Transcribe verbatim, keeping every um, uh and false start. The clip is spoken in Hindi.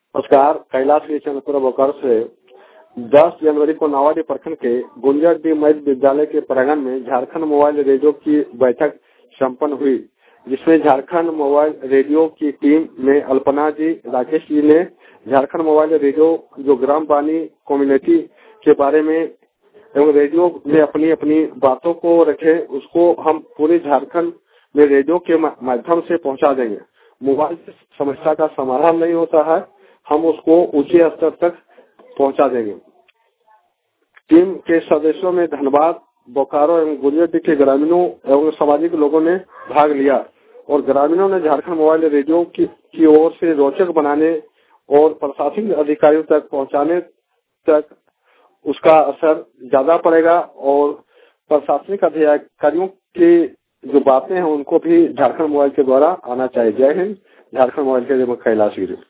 नमस्कार। कैलाश चंद्रपुर बोकारो से दस जनवरी को नावाडी प्रखंड के गुंजरडीह मध्य विद्यालय के प्रांगण में झारखंड मोबाइल रेडियो की बैठक संपन्न हुई, जिसमें झारखंड मोबाइल रेडियो की टीम में अल्पना जी, राकेश जी ने झारखंड मोबाइल रेडियो जो ग्राम वाणी कम्युनिटी के बारे में एवं रेडियो में अपनी अपनी बातों को रखे, उसको हम पूरे झारखंड में रेडियो के माध्यम से पहुंचा देंगे। मोबाइल समस्या का समाधान नहीं होता है, हम उसको ऊंचे स्तर तक पहुंचा देंगे। टीम के सदस्यों में धनबाद, बोकारो एवं गुंजरडीह के ग्रामीणों एवं सामाजिक लोगों ने भाग लिया और ग्रामीणों ने झारखंड मोबाइल रेडियो की, की ओर से रोचक बनाने और प्रशासनिक अधिकारियों तक पहुंचाने तक उसका असर ज्यादा पड़ेगा और प्रशासनिक अधिकारियों की जो बातें हैं उनको भी झारखंड मोबाइल के द्वारा आना चाहिए। जय हिंद। झारखंड मोबाइल के कैलाश गिरी।